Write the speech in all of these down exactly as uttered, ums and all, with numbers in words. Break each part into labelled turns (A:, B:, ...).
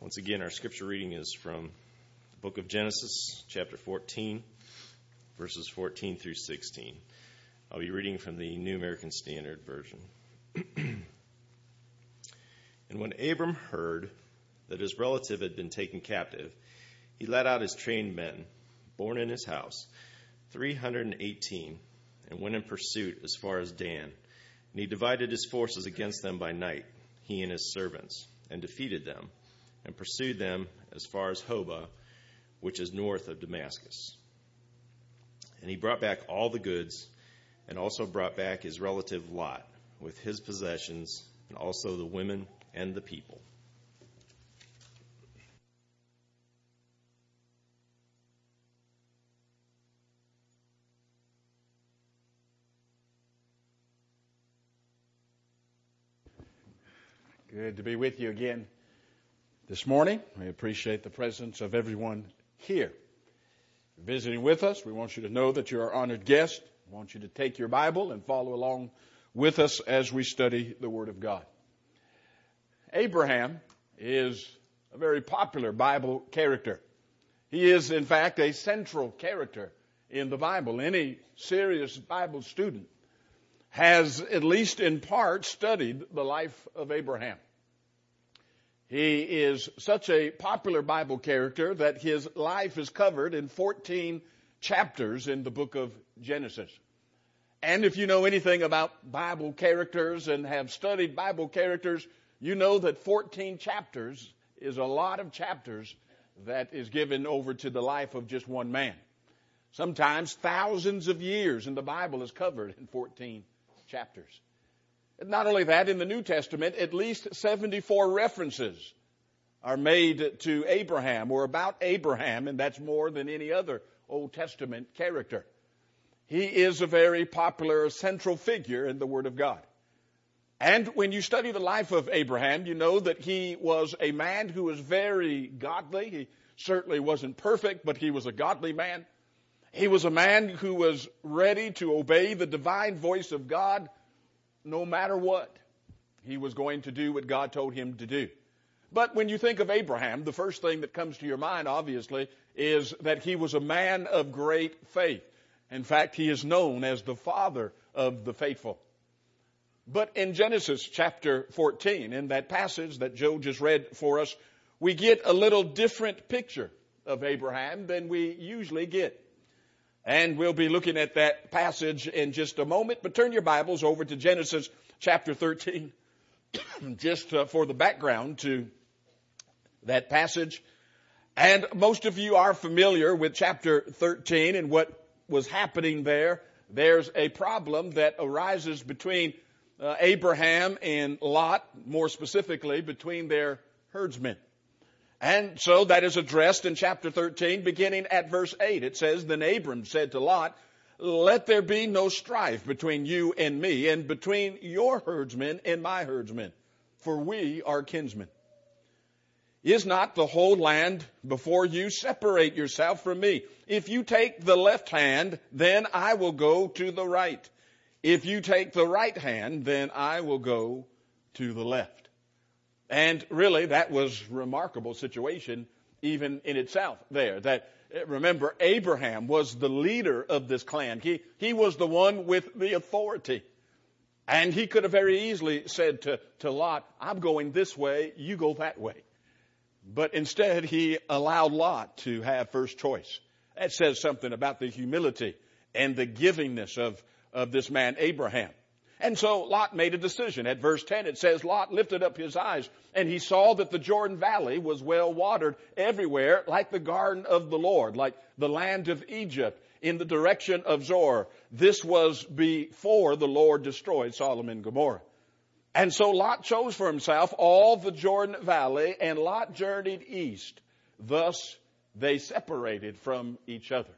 A: Once again, our scripture reading is from the book of Genesis, chapter fourteen, verses fourteen through sixteen. I'll be reading from the New American Standard Version. And when Abram heard that his relative had been taken captive, he led out his trained men, born in his house, three hundred eighteen, and went in pursuit as far as Dan. And he divided his forces against them by night, he and his servants, and defeated them, and pursued them as far as Hobah, which is north of Damascus. And he brought back all the goods, and also brought back his relative Lot, with his possessions, and also the women and the people.
B: Good to be with you again this morning. We appreciate the presence of everyone here. If you're visiting with us, we want you to know that you're our honored guest. We want you to take your Bible and follow along with us as we study the Word of God. Abraham is a very popular Bible character. He is, in fact, a central character in the Bible. Any serious Bible student has, at least in part, studied the life of Abraham. He is such a popular Bible character that his life is covered in fourteen chapters in the book of Genesis. And if you know anything about Bible characters and have studied Bible characters, you know that fourteen chapters is a lot of chapters that is given over to the life of just one man. Sometimes thousands of years in the Bible is covered in fourteen chapters. Not only that, in the New Testament, at least seventy-four references are made to Abraham or about Abraham, and that's more than any other Old Testament character. He is a very popular central figure in the Word of God. And when you study the life of Abraham, you know that he was a man who was very godly. He certainly wasn't perfect, but he was a godly man. He was a man who was ready to obey the divine voice of God no matter what. He was going to do what God told him to do. But when you think of Abraham, the first thing that comes to your mind, obviously, is that he was a man of great faith. In fact, he is known as the father of the faithful. But in Genesis chapter fourteen, in that passage that Joe just read for us, we get a little different picture of Abraham than we usually get. And we'll be looking at that passage in just a moment. But turn your Bibles over to Genesis chapter thirteen, just uh, for the background to that passage. And most of you are familiar with chapter thirteen and what was happening there. There's a problem that arises between uh, Abraham and Lot, more specifically between their herdsmen. And so that is addressed in chapter thirteen, beginning at verse eight. It says, Then Abram said to Lot, Let there be no strife between you and me, and between your herdsmen and my herdsmen, for we are kinsmen. Is not the whole land before you? Separate yourself from me. If you take the left hand, then I will go to the right. If you take the right hand, then I will go to the left. And really, that was a remarkable situation even in itself there. That, remember, Abraham was the leader of this clan. He, he was the one with the authority. And he could have very easily said to, to Lot, I'm going this way, you go that way. But instead, he allowed Lot to have first choice. That says something about the humility and the givingness of, of this man, Abraham. And so Lot made a decision. At verse ten, it says, Lot lifted up his eyes, and he saw that the Jordan Valley was well watered everywhere, like the garden of the Lord, like the land of Egypt, in the direction of Zoar. This was before the Lord destroyed Sodom and Gomorrah. And so Lot chose for himself all the Jordan Valley, and Lot journeyed east. Thus they separated from each other.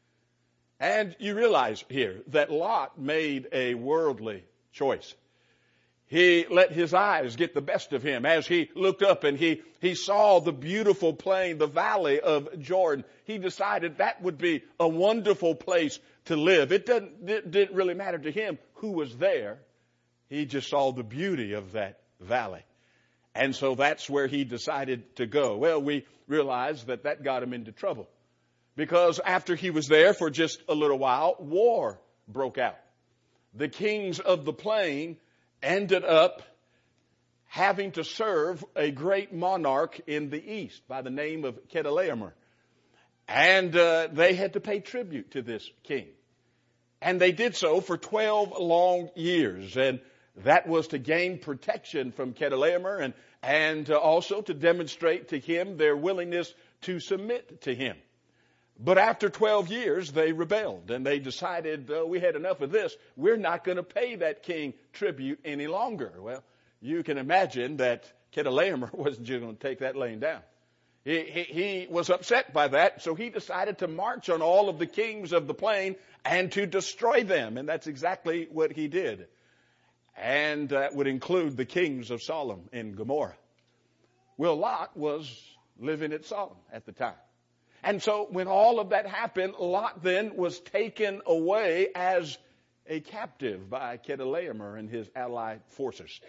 B: And you realize here that Lot made a worldly choice. He let his eyes get the best of him as he looked up and he, he saw the beautiful plain, the valley of Jordan. He decided that would be a wonderful place to live. It didn't, it didn't really matter to him who was there. He just saw the beauty of that valley. And so that's where he decided to go. Well, we realize that that got him into trouble, because after he was there for just a little while, war broke out. The kings of the plain ended up having to serve a great monarch in the east by the name of Chedorlaomer. And uh, they had to pay tribute to this king. And they did so for twelve long years. And that was to gain protection from Chedorlaomer, and, and uh, also to demonstrate to him their willingness to submit to him. But after twelve years, they rebelled, and they decided, uh, we had enough of this. We're not going to pay that king tribute any longer. Well, you can imagine that Chedorlaomer wasn't just going to take that laying down. He, he, he was upset by that, so he decided to march on all of the kings of the plain and to destroy them. And that's exactly what he did. And that would include the kings of Sodom and Gomorrah. Well, Lot was living at Sodom at the time. And so when all of that happened, Lot then was taken away as a captive by Chedorlaomer and his allied forces.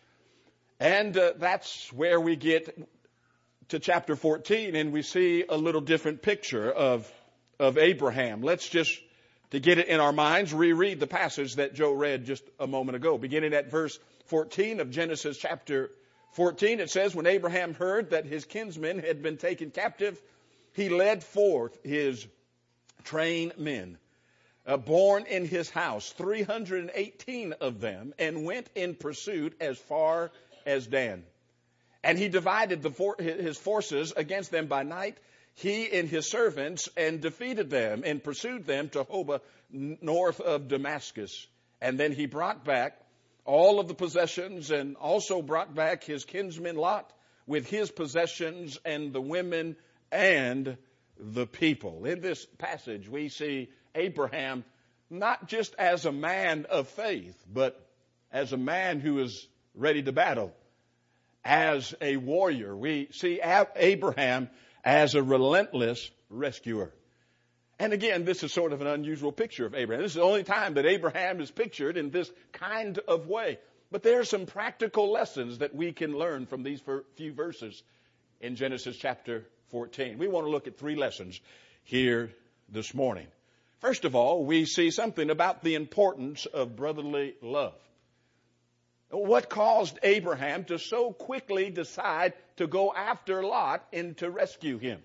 B: And uh, that's where we get to chapter fourteen, and we see a little different picture of, of Abraham. Let's just, to get it in our minds, reread the passage that Joe read just a moment ago. Beginning at verse fourteen of Genesis chapter fourteen, it says, when Abraham heard that his kinsmen had been taken captive, he led forth his trained men, uh, born in his house, three hundred eighteen of them, and went in pursuit as far as Dan. And he divided the for- his forces against them by night, he and his servants, and defeated them and pursued them to Hobah, north of Damascus. And then he brought back all of the possessions, and also brought back his kinsman Lot with his possessions, and the women and the people. In this passage, we see Abraham not just as a man of faith, but as a man who is ready to battle. As a warrior, we see Abraham as a relentless rescuer. And again, this is sort of an unusual picture of Abraham. This is the only time that Abraham is pictured in this kind of way. But there are some practical lessons that we can learn from these few verses in Genesis chapter fourteen. We want to look at three lessons here this morning. First of all, we see something about the importance of brotherly love. What caused Abraham to so quickly decide to go after Lot and to rescue him?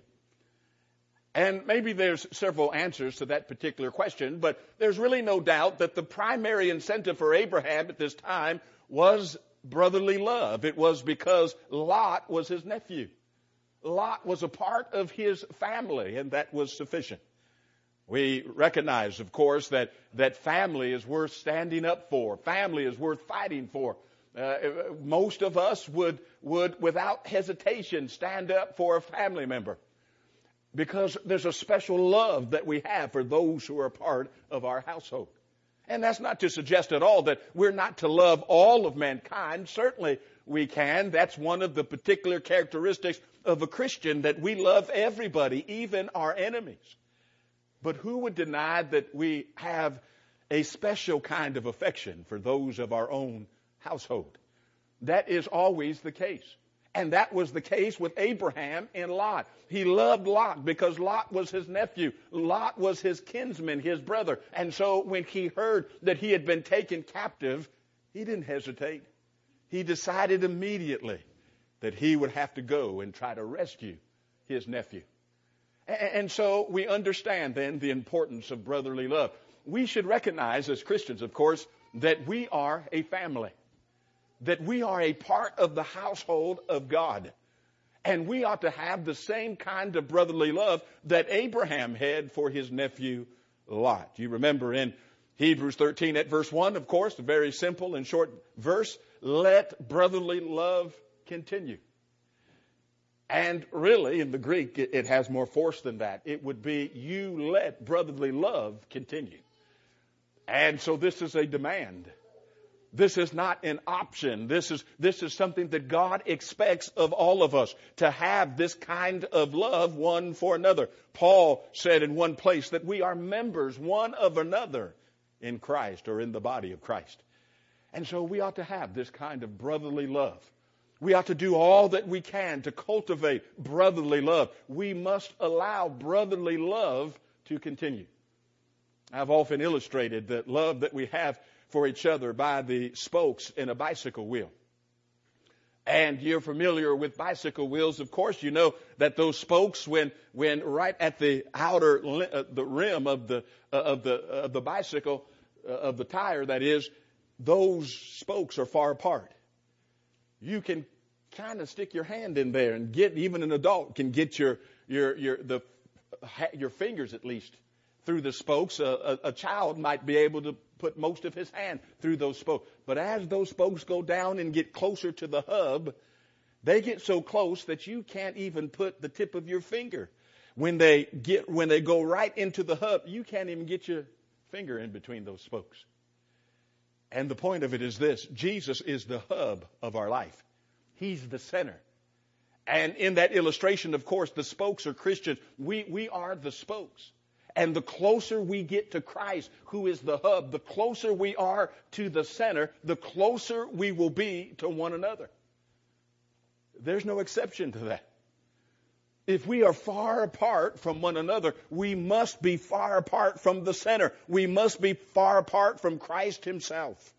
B: And maybe there's several answers to that particular question, but there's really no doubt that the primary incentive for Abraham at this time was brotherly love. It was because Lot was his nephew. Lot was a part of his family, and that was sufficient. We recognize, of course, that, that family is worth standing up for. Family is worth fighting for. Uh, most of us would, would, without hesitation, stand up for a family member, because there's a special love that we have for those who are a part of our household. And that's not to suggest at all that we're not to love all of mankind. Certainly we can. That's one of the particular characteristics of a Christian, that we love everybody, even our enemies. But who would deny that we have a special kind of affection for those of our own household? That is always the case. And that was the case with Abraham and Lot. He loved Lot because Lot was his nephew. Lot was his kinsman, his brother. And so when he heard that he had been taken captive, he didn't hesitate. He decided immediately that he would have to go and try to rescue his nephew. And so we understand then the importance of brotherly love. We should recognize as Christians, of course, that we are a family, that we are a part of the household of God. And we ought to have the same kind of brotherly love that Abraham had for his nephew Lot. You remember in Hebrews thirteen at verse one, of course, a very simple and short verse, let brotherly love continue. And really, in the Greek, it, it has more force than that. It would be, you let brotherly love continue. And so this is a demand. This is not an option. This is, this is something that God expects of all of us, to have this kind of love one for another. Paul said in one place that we are members one of another in Christ, or in the body of Christ. And so we ought to have this kind of brotherly love. We ought to do all that we can to cultivate brotherly love. We must allow brotherly love to continue. I've often illustrated the love that we have for each other by the spokes in a bicycle wheel. And you're familiar with bicycle wheels, of course. You know that those spokes, when when right at the outer uh, the rim of the uh, of the of the bicycle uh, of the tire, that is, those spokes are far apart. You can kind of stick your hand in there and get, even an adult can get your your your the your fingers at least through the spokes. A, a, a child might be able to put most of his hand through those spokes. But as those spokes go down and get closer to the hub, they get so close that you can't even put the tip of your finger. When they get when they go right into the hub, you can't even get your finger in between those spokes. And the point of it is this: Jesus is the hub of our life. He's the center. And in that illustration, of course, the spokes are Christians. We we are the spokes. And the closer we get to Christ, who is the hub, the closer we are to the center, the closer we will be to one another. There's no exception to that. If we are far apart from one another, we must be far apart from the center. We must be far apart from Christ himself.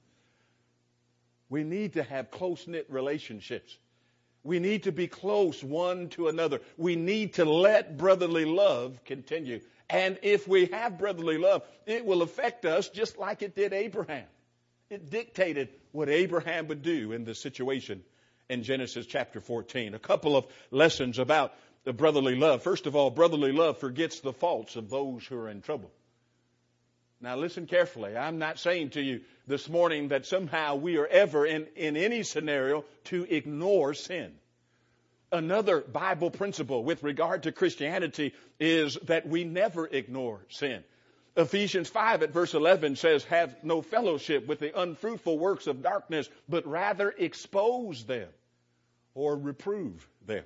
B: We need to have close-knit relationships. We need to be close one to another. We need to let brotherly love continue. And if we have brotherly love, it will affect us just like it did Abraham. It dictated what Abraham would do in this situation in Genesis chapter fourteen. A couple of lessons about the brotherly love. First of all, brotherly love forgets the faults of those who are in trouble. Now listen carefully. I'm not saying to you this morning that somehow we are ever in, in any scenario to ignore sin. Another Bible principle with regard to Christianity is that we never ignore sin. Ephesians five at verse eleven says, have no fellowship with the unfruitful works of darkness, but rather expose them or reprove them.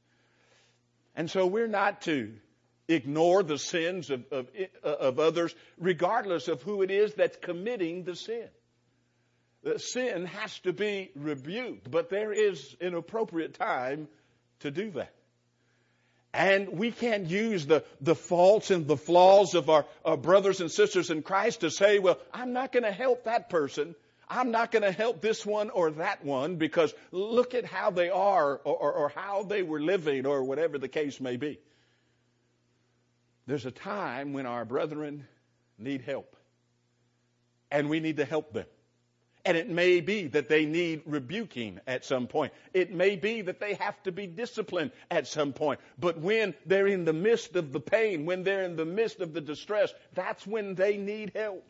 B: And so we're not to ignore the sins of, of, of others, regardless of who it is that's committing the sin. The sin has to be rebuked, but there is an appropriate time to do that. And we can't use the, the faults and the flaws of our, our brothers and sisters in Christ to say, well, I'm not going to help that person. I'm not going to help this one or that one because look at how they are or, or, or how they were living or whatever the case may be. There's a time when our brethren need help. And we need to help them. And it may be that they need rebuking at some point. It may be that they have to be disciplined at some point. But when they're in the midst of the pain, when they're in the midst of the distress, that's when they need help.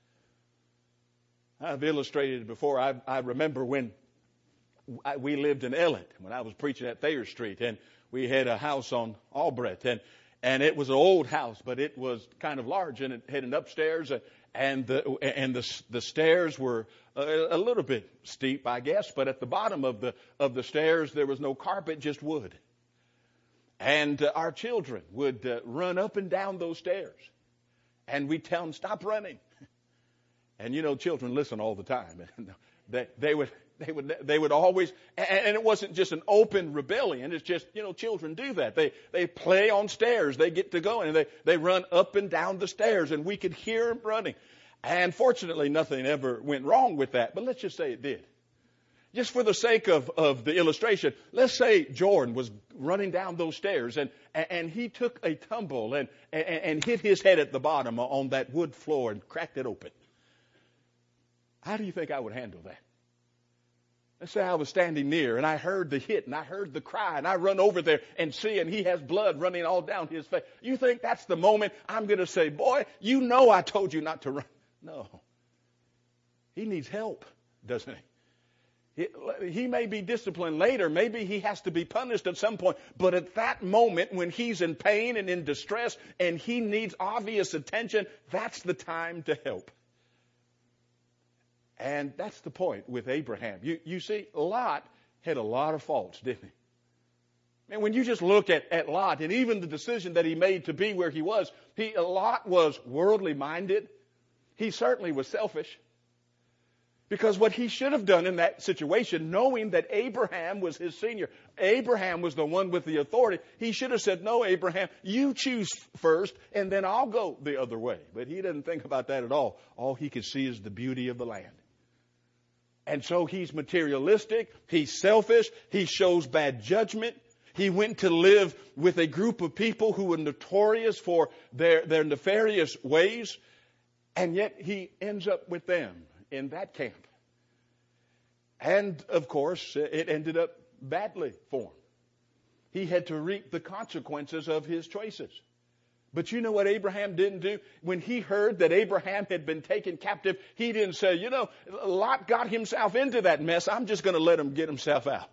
B: I've illustrated it before. I, I remember when I, we lived in Ellett, when I was preaching at Thayer Street, and we had a house on Albrecht, and and it was an old house, but it was kind of large, and it had an upstairs, and and the and the the stairs were a, a little bit steep, I guess. But at the bottom of the of the stairs, there was no carpet, just wood. And uh, our children would uh, run up and down those stairs, and we'd tell them, "Stop running." And you know, children listen all the time. they, they would, they would, they would always, and it wasn't just an open rebellion. It's just, you know, children do that. They, they play on stairs. They get to going and they, they run up and down the stairs, and we could hear them running. And fortunately, nothing ever went wrong with that. But let's just say it did. Just for the sake of, of the illustration, let's say Jordan was running down those stairs and, and he took a tumble and, and, and hit his head at the bottom on that wood floor and cracked it open. How do you think I would handle that? Let's say I was standing near and I heard the hit and I heard the cry and I run over there and see and he has blood running all down his face. You think that's the moment I'm going to say, boy, you know I told you not to run. No. He needs help, doesn't he? He, he may be disciplined later. Maybe he has to be punished at some point. But at that moment when he's in pain and in distress and he needs obvious attention, that's the time to help. And that's the point with Abraham. You, you see, Lot had a lot of faults, didn't he? And when you just look at, at Lot and even the decision that he made to be where he was, he, Lot was worldly minded. He certainly was selfish. Because what he should have done in that situation, knowing that Abraham was his senior, Abraham was the one with the authority, he should have said, no, Abraham, you choose first, and then I'll go the other way. But he didn't think about that at all. All he could see is the beauty of the land. And so he's materialistic, he's selfish, he shows bad judgment. He went to live with a group of people who were notorious for their, their nefarious ways, and yet he ends up with them in that camp. And, of course, it ended up badly for him. He had to reap the consequences of his choices. But you know what Abraham didn't do? When he heard that Abraham had been taken captive, he didn't say, you know, Lot got himself into that mess. I'm just going to let him get himself out.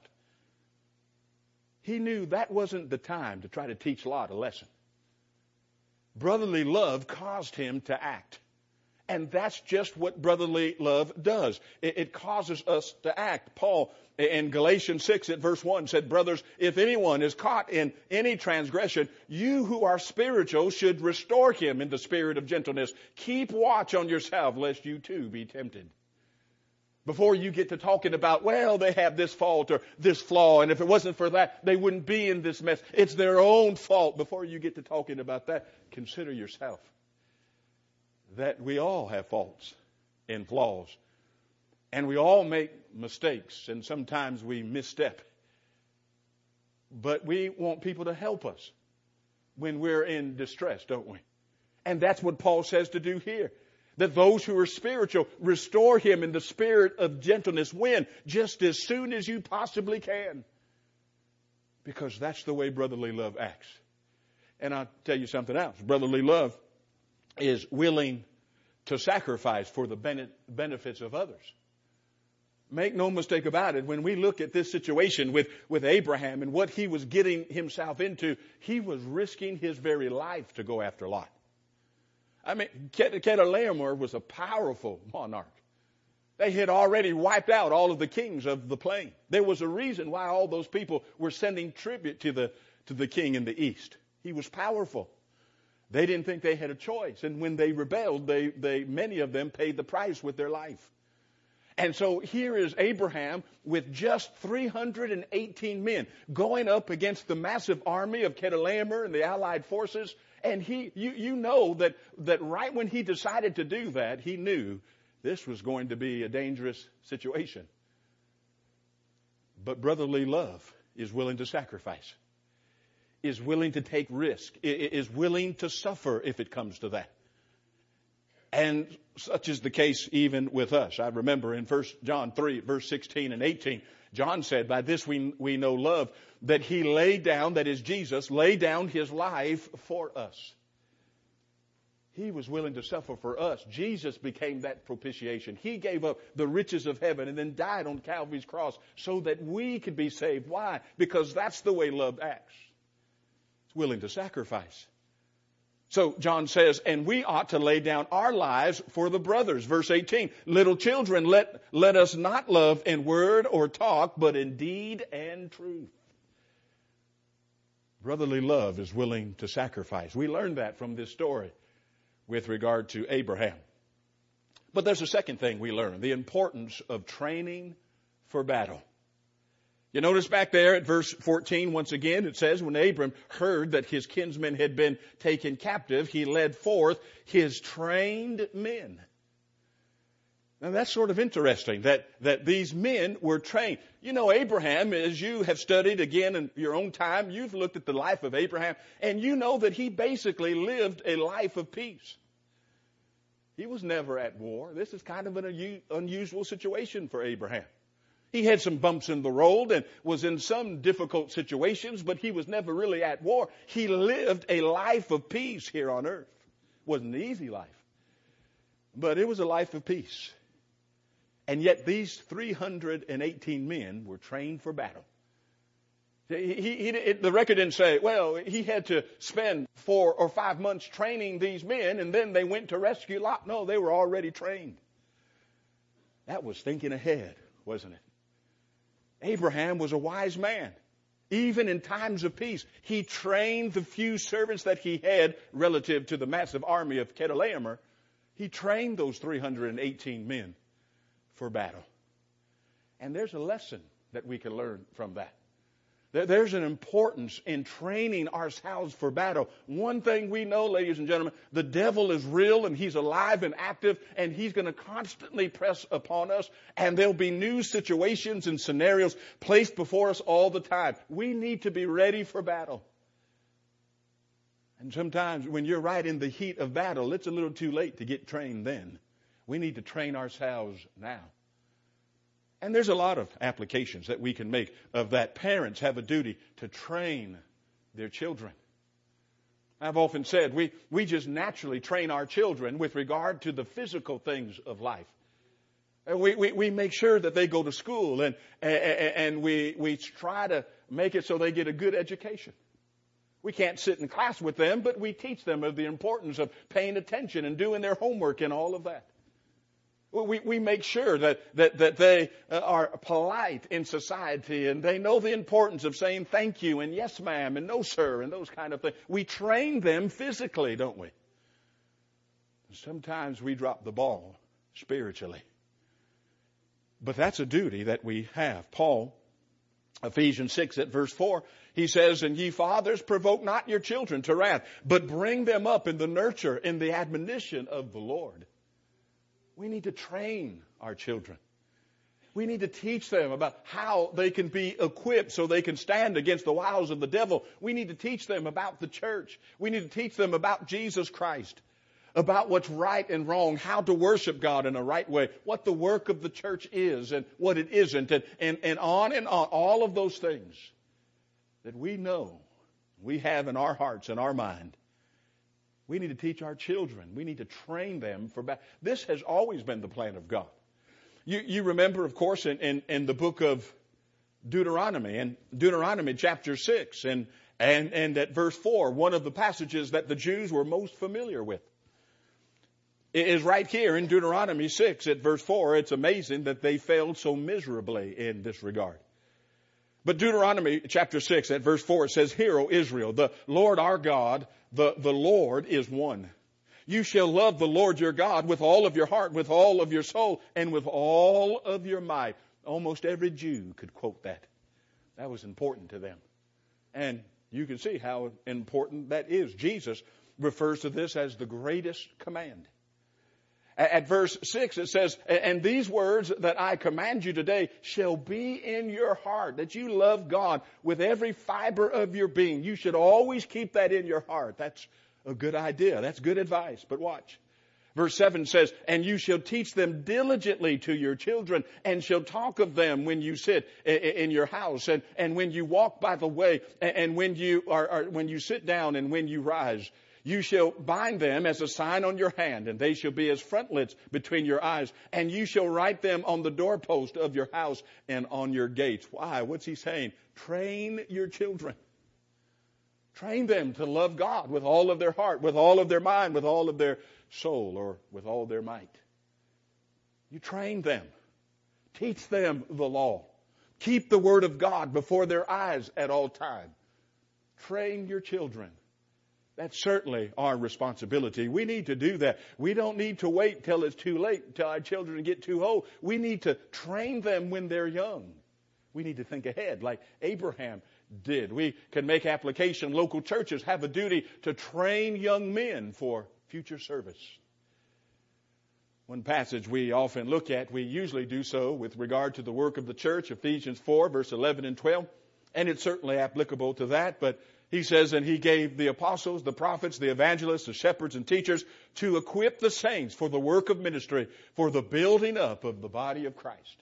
B: He knew that wasn't the time to try to teach Lot a lesson. Brotherly love caused him to act. And that's just what brotherly love does. It, it causes us to act. Paul in Galatians six at verse one said, brothers, if anyone is caught in any transgression, you who are spiritual should restore him in the spirit of gentleness. Keep watch on yourself, lest you too be tempted. Before you get to talking about, well, they have this fault or this flaw, and if it wasn't for that, they wouldn't be in this mess. It's their own fault. Before you get to talking about that, consider yourself. That we all have faults and flaws. And we all make mistakes, and sometimes we misstep. But we want people to help us when we're in distress, don't we? And that's what Paul says to do here. That those who are spiritual, restore him in the spirit of gentleness. When? Just as soon as you possibly can. Because that's the way brotherly love acts. And I'll tell you something else. Brotherly love is willing to sacrifice for the benefits of others. Make no mistake about it. When we look at this situation with, with Abraham and what he was getting himself into, he was risking his very life to go after Lot. I mean, Chedorlaomer was a powerful monarch. They had already wiped out all of the kings of the plain. There was a reason why all those people were sending tribute to the, to the king in the east. He was powerful. They didn't think they had a choice. And when they rebelled, they, they, many of them paid the price with their life. And so here is Abraham with just three hundred eighteen men going up against the massive army of Chedorlaomer and the allied forces. And he, you, you know that, that right when he decided to do that, he knew this was going to be a dangerous situation. But brotherly love is willing to sacrifice, is willing to take risk, is willing to suffer if it comes to that. And such is the case even with us. I remember in First John three, verse sixteen and eighteen, John said, by this we, we know love, that he laid down, that is Jesus, laid down his life for us. He was willing to suffer for us. Jesus became that propitiation. He gave up the riches of heaven and then died on Calvary's cross so that we could be saved. Why? Because that's the way love acts. It's willing to sacrifice. So John says, and we ought to lay down our lives for the brothers. Verse eighteen, little children, let, let us not love in word or talk, but in deed and truth. Brotherly love is willing to sacrifice. We learned that from this story with regard to Abraham. But there's a second thing we learn, the importance of training for battle. You notice back there at verse fourteen, once again, it says, when Abram heard that his kinsmen had been taken captive, he led forth his trained men. Now that's sort of interesting that, that these men were trained. You know, Abraham, as you have studied again in your own time, you've looked at the life of Abraham, and you know that he basically lived a life of peace. He was never at war. This is kind of an unusual situation for Abraham. He had some bumps in the road and was in some difficult situations, but he was never really at war. He lived a life of peace here on earth. It wasn't an easy life, but it was a life of peace. And yet these three hundred eighteen men were trained for battle. He, he, it, the record didn't say, well, he had to spend four or five months training these men and then they went to rescue Lot. No, they were already trained. That was thinking ahead, wasn't it? Abraham was a wise man. Even in times of peace, he trained the few servants that he had relative to the massive army of Chedorlaomer. He trained those three hundred eighteen men for battle. And there's a lesson that we can learn from that. There's an importance in training ourselves for battle. One thing we know, ladies and gentlemen, the devil is real and he's alive and active, and he's going to constantly press upon us, and there'll be new situations and scenarios placed before us all the time. We need to be ready for battle. And sometimes when you're right in the heat of battle, it's a little too late to get trained then. We need to train ourselves now. And there's a lot of applications that we can make of that. Parents have a duty to train their children. I've often said we, we just naturally train our children with regard to the physical things of life. We, we, we make sure that they go to school, and, and we, we try to make it so they get a good education. We can't sit in class with them, but we teach them of the importance of paying attention and doing their homework and all of that. We, we make sure that, that, that they are polite in society, and they know the importance of saying thank you and yes ma'am and no sir and those kind of things. We train them physically, don't we? Sometimes we drop the ball spiritually. But that's a duty that we have. Paul, Ephesians six at verse four, he says, "And ye fathers, provoke not your children to wrath, but bring them up in the nurture, in the admonition of the Lord." We need to train our children. We need to teach them about how they can be equipped so they can stand against the wiles of the devil. We need to teach them about the church. We need to teach them about Jesus Christ, about what's right and wrong, how to worship God in a right way, what the work of the church is and what it isn't, and, and, and on and on, all of those things that we know we have in our hearts and our mind. We need to teach our children. We need to train them for battle. This has always been the plan of God. You, you remember, of course, in, in, in the book of Deuteronomy, and Deuteronomy chapter six, and, and, and at verse four, one of the passages that the Jews were most familiar with. It is right here in Deuteronomy six at verse four. It's amazing that they failed so miserably in this regard. But Deuteronomy chapter six at verse four, it says, "Hear, O Israel, the Lord our God, the, the Lord is one. You shall love the Lord your God with all of your heart, with all of your soul, and with all of your might." Almost every Jew could quote that. That was important to them. And you can see how important that is. Jesus refers to this as the greatest command. At verse six, it says, "And these words that I command you today shall be in your heart," that you love God with every fiber of your being. You should always keep that in your heart. That's a good idea. That's good advice. But watch. Verse seven says, "And you shall teach them diligently to your children, and shall talk of them when you sit in your house, and, and when you walk by the way, and when you are, are when you sit down, and when you rise. You shall bind them as a sign on your hand, and they shall be as frontlets between your eyes. And you shall write them on the doorpost of your house and on your gates." Why? What's he saying? Train your children. Train them to love God with all of their heart, with all of their mind, with all of their soul, or with all their might. You train them. Teach them the law. Keep the word of God before their eyes at all time. Train your children. That's certainly our responsibility. We need to do that. We don't need to wait till it's too late, till our children get too old. We need to train them when they're young. We need to think ahead like Abraham did. We can make application. Local churches have a duty to train young men for future service. One passage we often look at, we usually do so with regard to the work of the church, Ephesians four, verse eleven and twelve. And it's certainly applicable to that, but he says, "And he gave the apostles, the prophets, the evangelists, the shepherds and teachers to equip the saints for the work of ministry, for the building up of the body of Christ."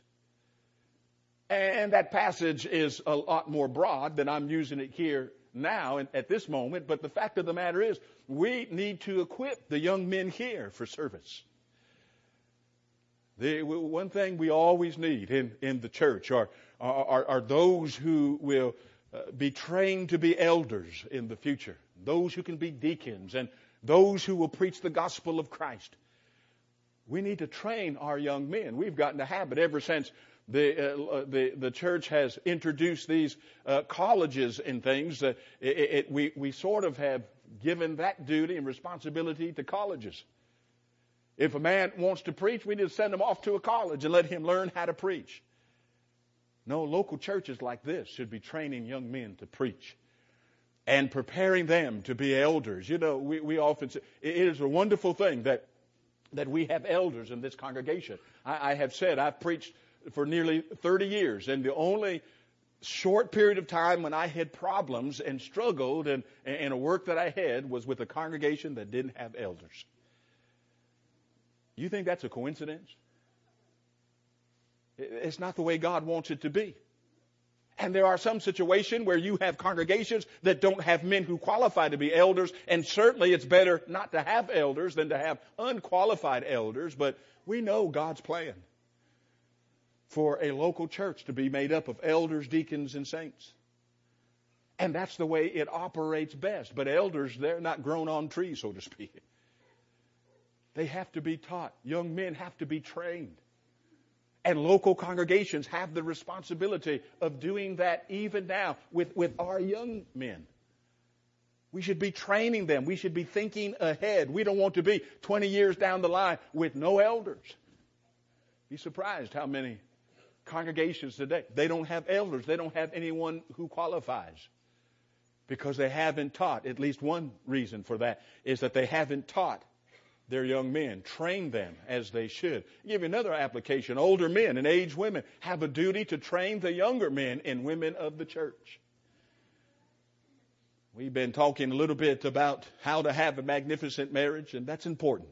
B: And that passage is a lot more broad than I'm using it here now at this moment. But the fact of the matter is, we need to equip the young men here for service. The one thing we always need in, in the church are, are, are those who will Uh, be trained to be elders in the future, those who can be deacons, and those who will preach the gospel of Christ. We need to train our young men. We've gotten a habit ever since the uh, the, the church has introduced these uh, colleges and things. Uh, it, it, we we sort of have given that duty and responsibility to colleges. If a man wants to preach, we need to send him off to a college and let him learn how to preach. No, local churches like this should be training young men to preach and preparing them to be elders. You know, we, we often say it is a wonderful thing that that we have elders in this congregation. I, I have said I've preached for nearly thirty years, and the only short period of time when I had problems and struggled and, and a work that I had was with a congregation that didn't have elders. You think that's a coincidence? It's not the way God wants it to be. And there are some situations where you have congregations that don't have men who qualify to be elders, and certainly it's better not to have elders than to have unqualified elders, but we know God's plan for a local church to be made up of elders, deacons, and saints. And that's the way it operates best. But elders, they're not grown on trees, so to speak. They have to be taught. Young men have to be trained. And local congregations have the responsibility of doing that even now with, with our young men. We should be training them. We should be thinking ahead. We don't want to be twenty years down the line with no elders. Be surprised how many congregations today, they don't have elders. They don't have anyone who qualifies because they haven't taught. At least one reason for that is that they haven't taught their young men, train them as they should. I'll give you another application. Older men and aged women have a duty to train the younger men and women of the church. We've been talking a little bit about how to have a magnificent marriage, and that's important.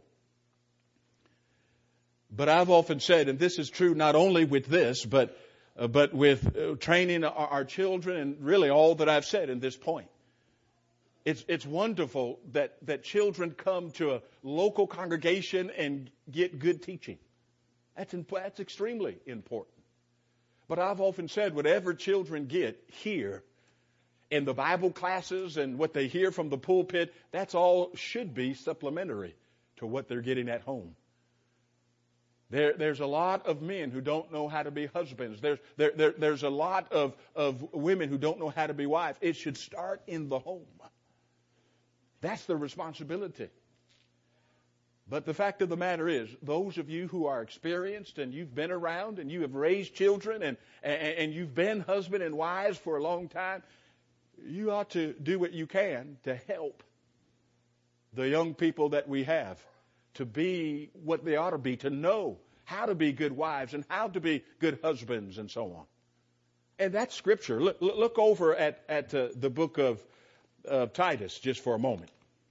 B: But I've often said, and this is true not only with this, but uh, but with uh, training our, our children, and really all that I've said in this point. It's it's wonderful that, that children come to a local congregation and get good teaching. That's imp- that's extremely important. But I've often said whatever children get here in the Bible classes and what they hear from the pulpit, that's all should be supplementary to what they're getting at home. There, there's a lot of men who don't know how to be husbands. There's there, there, there's a lot of, of women who don't know how to be wives. It should start in the home. That's the responsibility. But the fact of the matter is, those of you who are experienced and you've been around and you have raised children and, and, and you've been husband and wives for a long time, you ought to do what you can to help the young people that we have to be what they ought to be, to know how to be good wives and how to be good husbands and so on. And that's Scripture. Look, look over at, at uh, the book of Uh, Titus just for a moment.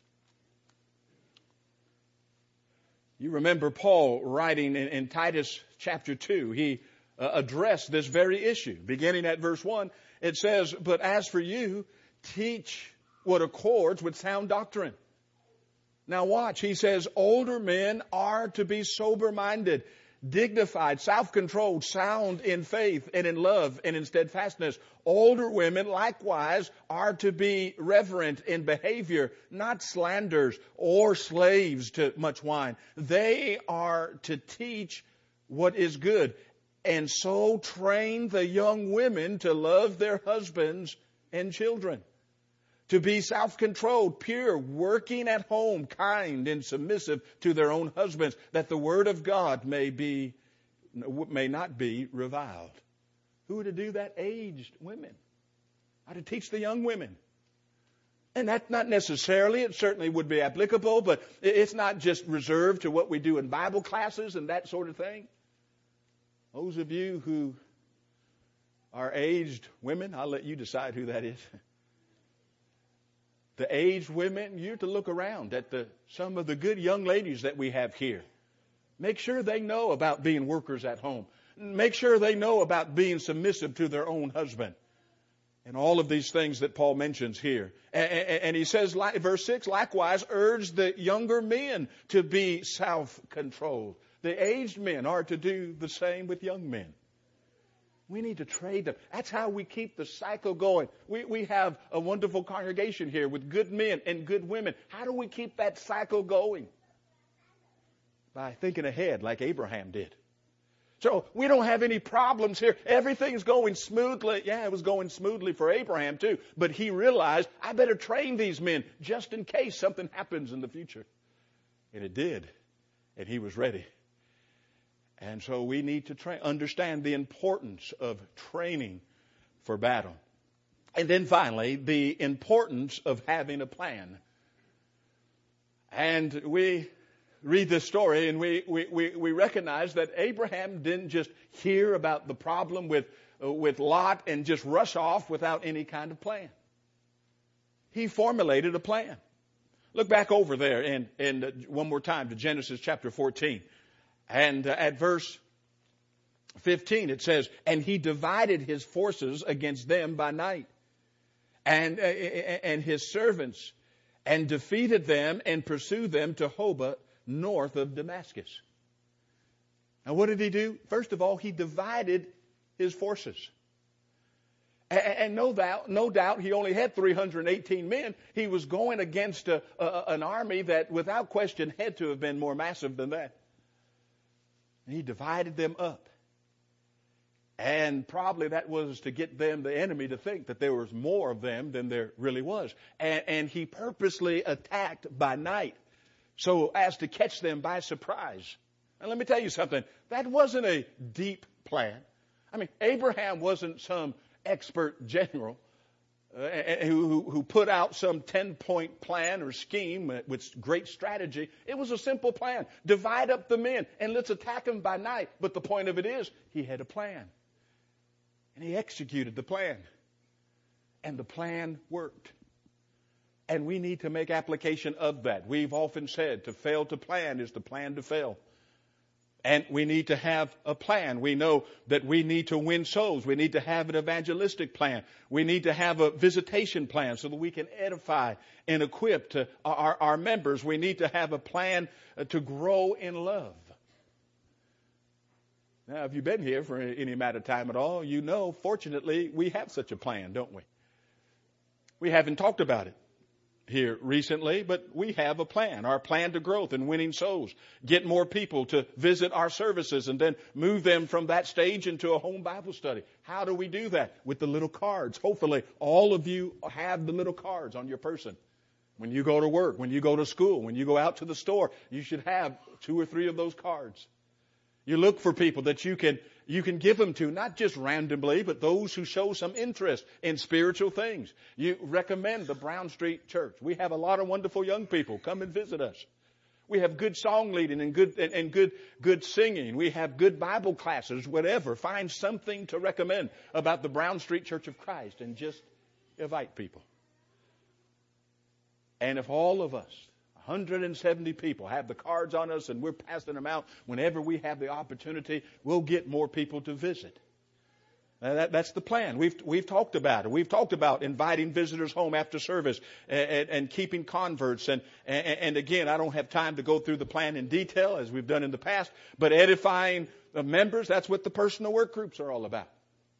B: You remember Paul writing in, in Titus chapter two. He uh, addressed this very issue. Beginning at verse one, it says, "But as for you, teach what accords with sound doctrine." Now watch, he says, "Older men are to be sober-minded, dignified, self-controlled, sound in faith and in love and in steadfastness. Older women likewise are to be reverent in behavior, not slanderers or slaves to much wine. They are to teach what is good, and so train the young women to love their husbands and children, to be self-controlled, pure, working at home, kind and submissive to their own husbands, that the word of God may be, may not be reviled." Who are to do that? Aged women. How to teach the young women. And that's not necessarily, it certainly would be applicable, but it's not just reserved to what we do in Bible classes and that sort of thing. Those of you who are aged women, I'll let you decide who that is. The aged women, you're to look around at the some of the good young ladies that we have here. Make sure they know about being workers at home. Make sure they know about being submissive to their own husband. And all of these things that Paul mentions here. And he says, verse six, "Likewise urge the younger men to be self-controlled." The aged men are to do the same with young men. We need to trade them. That's how we keep the cycle going. We, we have a wonderful congregation here with good men and good women. How do we keep that cycle going? By thinking ahead like Abraham did. So we don't have any problems here. Everything's going smoothly. Yeah, it was going smoothly for Abraham too. But he realized, I better train these men just in case something happens in the future. And it did. and he was ready. And so we need to tra- understand the importance of training for battle. And then finally, the importance of having a plan. And we read this story and we, we, we, we recognize that Abraham didn't just hear about the problem with, uh, with Lot and just rush off without any kind of plan. He formulated a plan. Look back over there and, and uh, one more time to Genesis chapter fourteen. And uh, at verse fifteen it says, and he divided his forces against them by night and, uh, and his servants and defeated them and pursued them to Hobah north of Damascus. Now what did he do? First of all, he divided his forces. And no doubt, no doubt, he only had three hundred eighteen men. He was going against a, a, an army that, without question, had to have been more massive than that. And he divided them up. And probably that was to get them, the enemy, to think that there was more of them than there really was. And, and he purposely attacked by night so as to catch them by surprise. And let me tell you something. That wasn't a deep plan. I mean, Abraham wasn't some expert general uh, who, who put out some ten-point plan or scheme with great strategy. It was a simple plan. Divide up the men and let's attack them by night. But the point of it is, he had a plan. And he executed the plan. And the plan worked. And we need to make application of that. We've often said to fail to plan is to plan to fail. And we need to have a plan. We know that we need to win souls. We need to have an evangelistic plan. We need to have a visitation plan so that we can edify and equip to our, our members. We need to have a plan to grow in love. Now, if you've been here for any amount of time at all, you know, fortunately, we have such a plan, don't we? We haven't talked about it here recently, but we have a plan, our plan to growth and winning souls, get more people to visit our services and then move them from that stage into a home Bible study. How do we do that? With the little cards. Hopefully all of you have the little cards on your person. When you go to work, when you go to school, when you go out to the store, you should have two or three of those cards. You look for people that you can you can give them to, not just randomly, but those who show some interest in spiritual things. You recommend the Brown Street Church. We have a lot of wonderful young people. Come and visit us. We have good song leading and good and, and good good singing. We have good Bible classes, whatever. Find something to recommend about the Brown Street Church of Christ and just invite people. And if all of us, one hundred seventy people, have the cards on us and we're passing them out whenever we have the opportunity, we'll get more people to visit. Now that, that's the plan. We've we've talked about it. We've talked about inviting visitors home after service and, and, and keeping converts. And, and, and again, I don't have time to go through the plan in detail as we've done in the past, but edifying the members, that's what the personal work groups are all about.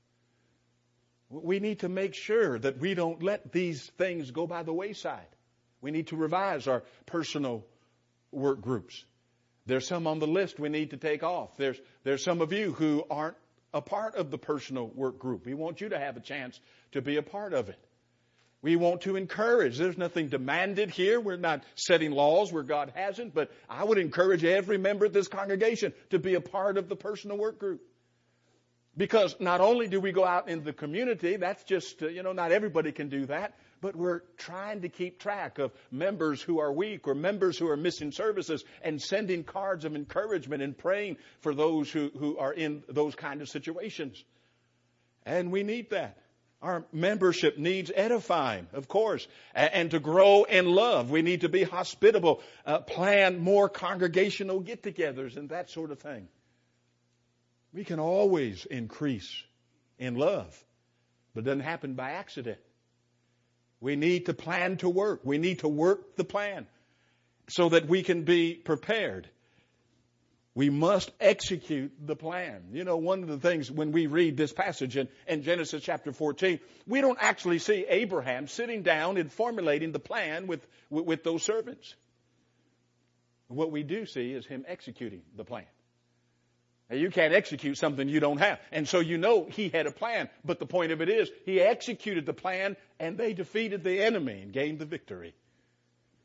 B: We need to make sure that we don't let these things go by the wayside. We need to revise our personal work groups. There's some on the list we need to take off. There's, there's some of you who aren't a part of the personal work group. We want you to have a chance to be a part of it. We want to encourage. There's nothing demanded here. We're not setting laws where God hasn't, but I would encourage every member of this congregation to be a part of the personal work group. Because not only do we go out in the community, that's just, uh, you know, not everybody can do that, but we're trying to keep track of members who are weak or members who are missing services and sending cards of encouragement and praying for those who, who are in those kind of situations. And we need that. Our membership needs edifying, of course, and, and to grow in love. We need to be hospitable, uh, plan more congregational get-togethers and that sort of thing. We can always increase in love, but it doesn't happen by accident. We need to plan to work. We need to work the plan so that we can be prepared. We must execute the plan. You know, one of the things when we read this passage in, in Genesis chapter fourteen, we don't actually see Abraham sitting down and formulating the plan with, with, with those servants. What we do see is him executing the plan. Now, you can't execute something you don't have. And so you know he had a plan. But the point of it is he executed the plan and they defeated the enemy and gained the victory.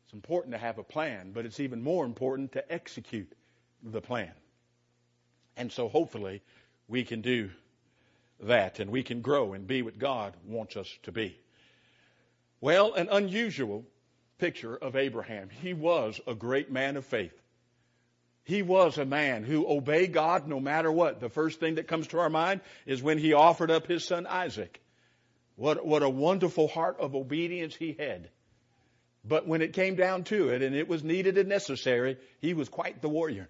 B: It's important to have a plan, but it's even more important to execute the plan. And so hopefully we can do that, and we can grow and be what God wants us to be. Well, an unusual picture of Abraham. He was a great man of faith. He was a man who obeyed God no matter what. The first thing that comes to our mind is when he offered up his son Isaac. What, what a wonderful heart of obedience he had. But when it came down to it, and it was needed and necessary, he was quite the warrior.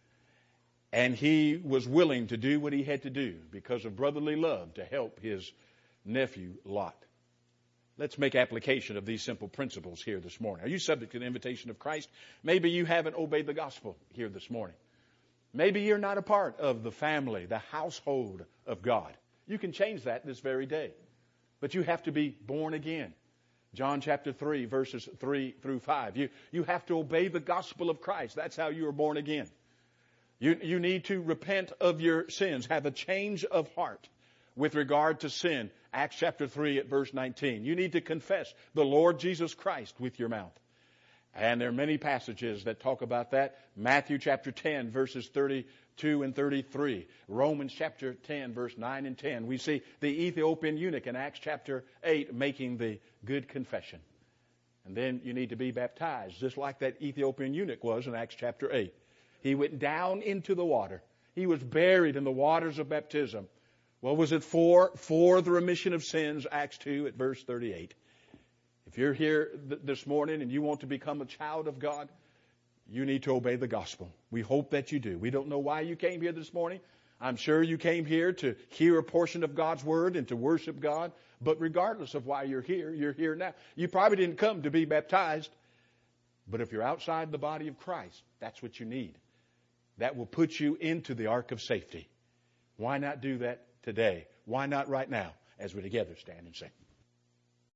B: And he was willing to do what he had to do because of brotherly love to help his nephew Lot. Let's make application of these simple principles here this morning. Are you subject to the invitation of Christ? Maybe you haven't obeyed the gospel here this morning. Maybe you're not a part of the family, the household of God. You can change that this very day. But you have to be born again. John chapter three, verses three through five. You, you have to obey the gospel of Christ. That's how you are born again. You, you need to repent of your sins, have a change of heart with regard to sin. Acts chapter three at verse nineteen. You need to confess the Lord Jesus Christ with your mouth. And there are many passages that talk about that. Matthew chapter ten, verses thirty-two and thirty-three. Romans chapter ten, verse nine and ten. We see the Ethiopian eunuch in Acts chapter eight making the good confession. And then you need to be baptized, just like that Ethiopian eunuch was in Acts chapter eight. He went down into the water. He was buried in the waters of baptism. What was it for? For the remission of sins, Acts two at verse thirty-eight. If you're here th- this morning and you want to become a child of God, you need to obey the gospel. We hope that you do. We don't know why you came here this morning. I'm sure you came here to hear a portion of God's word and to worship God. But regardless of why you're here, you're here now. You probably didn't come to be baptized. But if you're outside the body of Christ, that's what you need. That will put you into the ark of safety. Why not do that today? Why not right now as we together stand and sing?